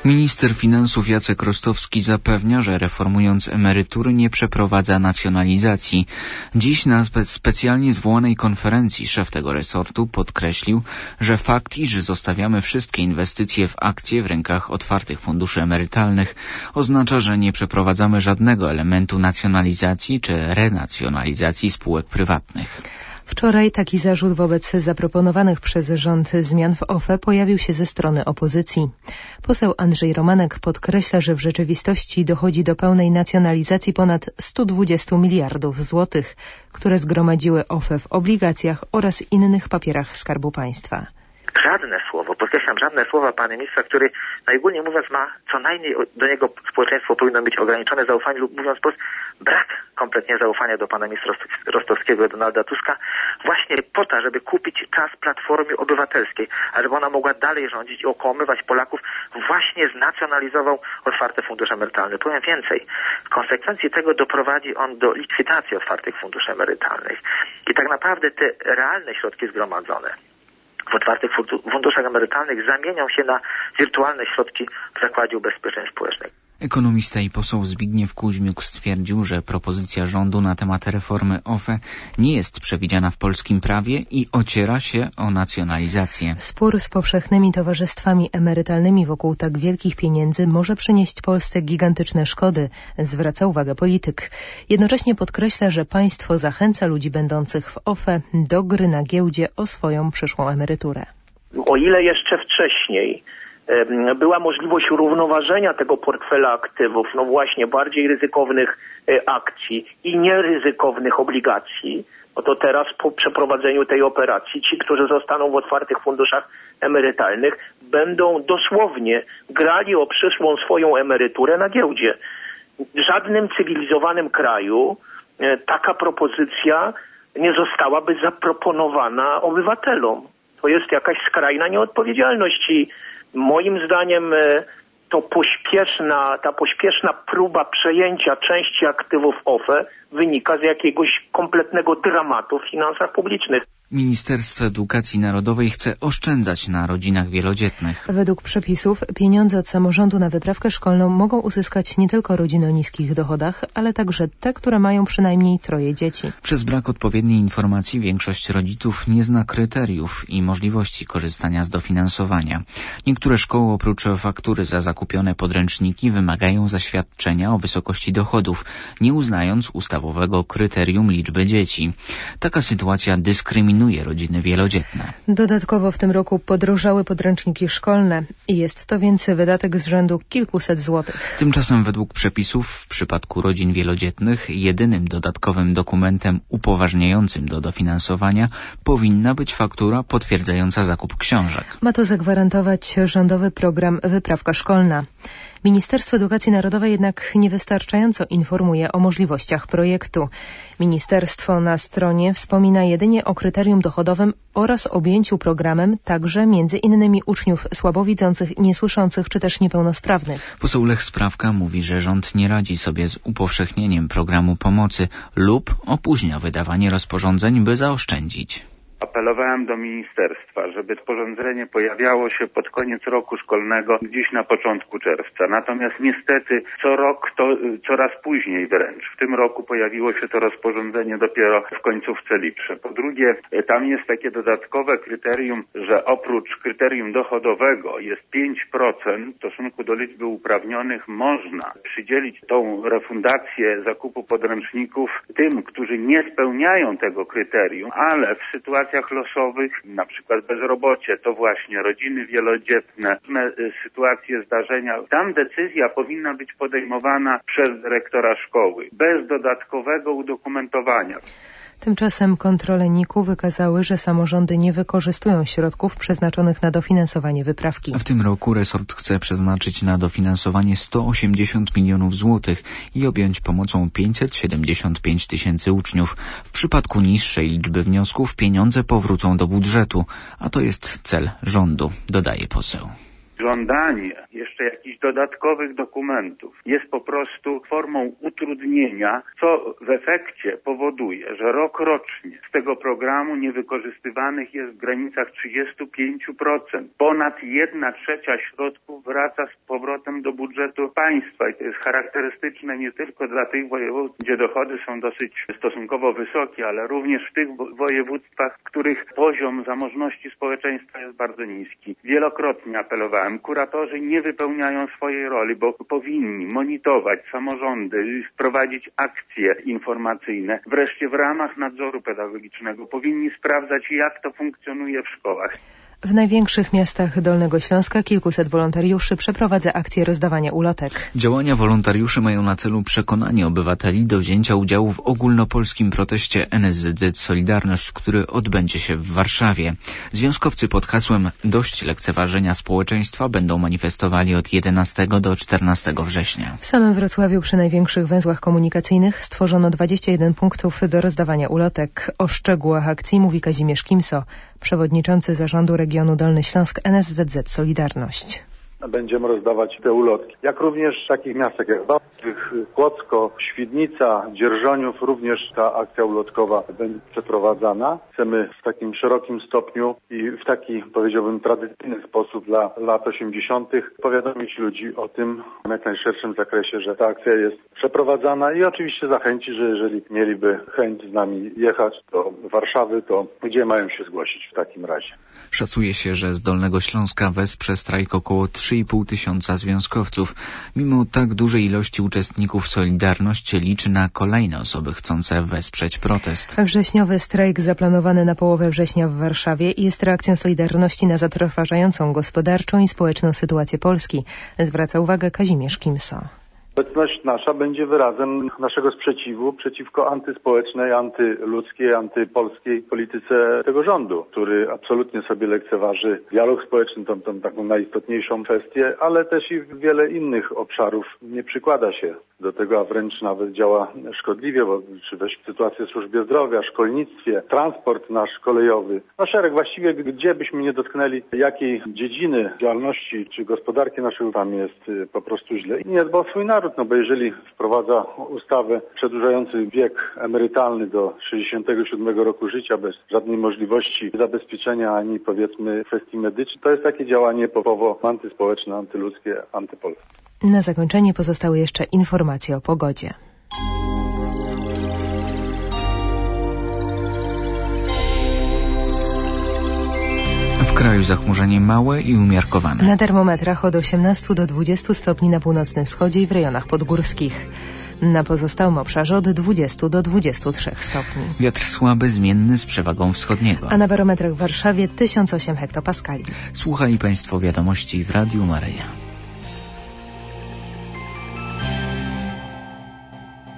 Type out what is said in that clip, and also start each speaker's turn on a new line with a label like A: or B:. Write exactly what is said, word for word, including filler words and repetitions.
A: Minister finansów Jacek Rostowski zapewnia, że reformując emerytury nie przeprowadza nacjonalizacji. Dziś na spe- specjalnie zwołanej konferencji szef tego resortu podkreślił, że fakt, iż zostawiamy wszystkie inwestycje w akcje w rękach otwartych funduszy emerytalnych, oznacza, że nie przeprowadzamy żadnego elementu nacjonalizacji czy renacjonalizacji spółek prywatnych.
B: Wczoraj taki zarzut wobec zaproponowanych przez rząd zmian w O F E pojawił się ze strony opozycji. Poseł Andrzej Romanek podkreśla, że w rzeczywistości dochodzi do pełnej nacjonalizacji ponad sto dwadzieścia miliardów złotych, które zgromadziły O F E w obligacjach oraz innych papierach Skarbu Państwa.
C: Żadne słowo, podkreślam, żadne słowa pana ministra, który najogólniej mówiąc ma co najmniej do niego społeczeństwo powinno mieć ograniczone zaufanie lub mówiąc wprost brak kompletnie zaufania do pana ministra Rostowskiego, Donalda Tuska, właśnie po to, żeby kupić czas Platformie Obywatelskiej, a żeby ona mogła dalej rządzić i okłamywać Polaków, właśnie znacjonalizował otwarte fundusze emerytalne. Powiem więcej, w konsekwencji tego doprowadzi on do likwidacji otwartych funduszy emerytalnych i tak naprawdę te realne środki zgromadzone w otwartych funduszach emerytalnych zamienią się na wirtualne środki w Zakładzie Ubezpieczeń Społecznych.
A: Ekonomista i poseł Zbigniew Kuźmiuk stwierdził, że propozycja rządu na temat reformy O F E nie jest przewidziana w polskim prawie i ociera się o nacjonalizację.
B: Spór z powszechnymi towarzystwami emerytalnymi wokół tak wielkich pieniędzy może przynieść Polsce gigantyczne szkody, zwraca uwagę polityk. Jednocześnie podkreśla, że państwo zachęca ludzi będących w O F E do gry na giełdzie o swoją przyszłą emeryturę.
D: O ile jeszcze wcześniej była możliwość równoważenia tego portfela aktywów, no właśnie bardziej ryzykownych akcji i nieryzykownych obligacji, no to teraz po przeprowadzeniu tej operacji ci, którzy zostaną w otwartych funduszach emerytalnych, będą dosłownie grali o przyszłą swoją emeryturę na giełdzie. W żadnym cywilizowanym kraju taka propozycja nie zostałaby zaproponowana obywatelom. To jest jakaś skrajna nieodpowiedzialność i moim zdaniem to pośpieszna, ta pośpieszna próba przejęcia części aktywów O F E wynika z jakiegoś kompletnego dramatu w finansach publicznych.
A: Ministerstwo Edukacji Narodowej chce oszczędzać na rodzinach wielodzietnych.
B: Według przepisów pieniądze od samorządu na wyprawkę szkolną mogą uzyskać nie tylko rodziny o niskich dochodach, ale także te, które mają przynajmniej troje dzieci.
A: Przez brak odpowiedniej informacji większość rodziców nie zna kryteriów i możliwości korzystania z dofinansowania. Niektóre szkoły oprócz faktury za zakupione podręczniki wymagają zaświadczenia o wysokości dochodów, nie uznając ustawowego kryterium liczby dzieci. Taka sytuacja dyskryminuje rodziny wielodzietne.
B: Dodatkowo w tym roku podrożały podręczniki szkolne i jest to więc wydatek z rzędu kilkuset złotych.
A: Tymczasem według przepisów w przypadku rodzin wielodzietnych jedynym dodatkowym dokumentem upoważniającym do dofinansowania powinna być faktura potwierdzająca zakup książek.
B: Ma to zagwarantować rządowy program Wyprawka Szkolna. Ministerstwo Edukacji Narodowej jednak niewystarczająco informuje o możliwościach projektu. Ministerstwo na stronie wspomina jedynie o kryterium dochodowym oraz objęciu programem także między innymi uczniów słabowidzących, niesłyszących czy też niepełnosprawnych.
A: Poseł Lech Sprawka mówi, że rząd nie radzi sobie z upowszechnieniem programu pomocy lub opóźnia wydawanie rozporządzeń, by zaoszczędzić.
E: Apelowałem do ministerstwa, żeby sporządzenie pojawiało się pod koniec roku szkolnego, gdzieś na początku czerwca. Natomiast niestety co rok to coraz później wręcz. W tym roku pojawiło się to rozporządzenie dopiero w końcówce lipca. Po drugie, tam jest takie dodatkowe kryterium, że oprócz kryterium dochodowego jest pięć procent w stosunku do liczby uprawnionych. Można przydzielić tą refundację zakupu podręczników tym, którzy nie spełniają tego kryterium, ale w sytuacji losowych, na przykład bezrobocie, to właśnie rodziny wielodzietne, sytuacje, zdarzenia. Tam decyzja powinna być podejmowana przez dyrektora szkoły, bez dodatkowego udokumentowania.
B: Tymczasem kontrole N I K U wykazały, że samorządy nie wykorzystują środków przeznaczonych na dofinansowanie wyprawki.
A: W tym roku resort chce przeznaczyć na dofinansowanie sto osiemdziesiąt milionów złotych i objąć pomocą pięćset siedemdziesiąt pięć tysięcy uczniów. W przypadku niższej liczby wniosków pieniądze powrócą do budżetu, a to jest cel rządu, dodaje poseł.
E: Żądanie jeszcze jakichś dodatkowych dokumentów jest po prostu formą utrudnienia, co w efekcie powoduje, że rok rocznie z tego programu niewykorzystywanych jest w granicach trzydzieści pięć procent. Ponad jedna trzecia środków wraca z powrotem do budżetu państwa i to jest charakterystyczne nie tylko dla tych województw, gdzie dochody są dosyć stosunkowo wysokie, ale również w tych województwach, w których poziom zamożności społeczeństwa jest bardzo niski. Wielokrotnie apelowałem, kuratorzy nie wypełniają swojej roli, bo powinni monitorować samorządy, prowadzić akcje informacyjne. Wreszcie w ramach nadzoru pedagogicznego powinni sprawdzać, jak to funkcjonuje w szkołach.
B: W największych miastach Dolnego Śląska kilkuset wolontariuszy przeprowadza akcję rozdawania ulotek.
A: Działania wolontariuszy mają na celu przekonanie obywateli do wzięcia udziału w ogólnopolskim proteście N S Z Z Solidarność, który odbędzie się w Warszawie. Związkowcy pod hasłem Dość lekceważenia społeczeństwa będą manifestowali od jedenastego do czternastego września.
B: W samym Wrocławiu przy największych węzłach komunikacyjnych stworzono dwadzieścia jeden punktów do rozdawania ulotek. O szczegółach akcji mówi Kazimierz Kimso, przewodniczący zarządu regionu Dolny Śląsk N S Z Z Solidarność.
F: Będziemy rozdawać te ulotki. Jak również w takich miastach jak Wałbrzych, Kłodzko, Świdnica, Dzierżoniów również ta akcja ulotkowa będzie przeprowadzana. Chcemy w takim szerokim stopniu i w taki, powiedziałbym, tradycyjny sposób dla lat osiemdziesiątych powiadomić ludzi o tym w jak najszerszym zakresie, że ta akcja jest przeprowadzana i oczywiście zachęcić, że jeżeli mieliby chęć z nami jechać do Warszawy, to gdzie mają się zgłosić w takim razie.
A: Szacuje się, że z Dolnego Śląska wesprze strajk około trzy i pół tysiąca związkowców. Mimo tak dużej ilości uczestników Solidarność liczy na kolejne osoby chcące wesprzeć protest.
B: Wrześniowy strajk zaplanowany na połowę września w Warszawie jest reakcją Solidarności na zatrważającą gospodarczą i społeczną sytuację Polski, zwraca uwagę Kazimierz Kimso.
F: Obecność nasza będzie wyrazem naszego sprzeciwu przeciwko antyspołecznej, antyludzkiej, antypolskiej polityce tego rządu, który absolutnie sobie lekceważy dialog społeczny, tą, tą taką najistotniejszą kwestię, ale też i wiele innych obszarów nie przykłada się do tego, a wręcz nawet działa szkodliwie, bo czy weź sytuację w służbie zdrowia, szkolnictwie, transport nasz kolejowy, no szereg właściwie, gdzie byśmy nie dotknęli jakiej dziedziny działalności czy gospodarki naszego, tam jest po prostu źle. I nie dba o swój naród, no bo jeżeli wprowadza ustawę przedłużającą wiek emerytalny do sześćdziesiątego siódmego roku życia bez żadnej możliwości zabezpieczenia ani powiedzmy kwestii medycznych, to jest takie działanie popowo antyspołeczne, antyludzkie, antypolskie.
B: Na zakończenie pozostały jeszcze informacje o pogodzie.
A: W kraju zachmurzenie małe i umiarkowane.
B: Na termometrach od osiemnastu do dwudziestu stopni na północnym wschodzie i w rejonach podgórskich. Na pozostałym obszarze od dwudziestu do dwudziestu trzech stopni.
A: Wiatr słaby, zmienny z przewagą wschodniego.
B: A na barometrach w Warszawie tysiąc osiem hektopaskali.
A: Słuchali Państwo wiadomości w Radiu Maryja.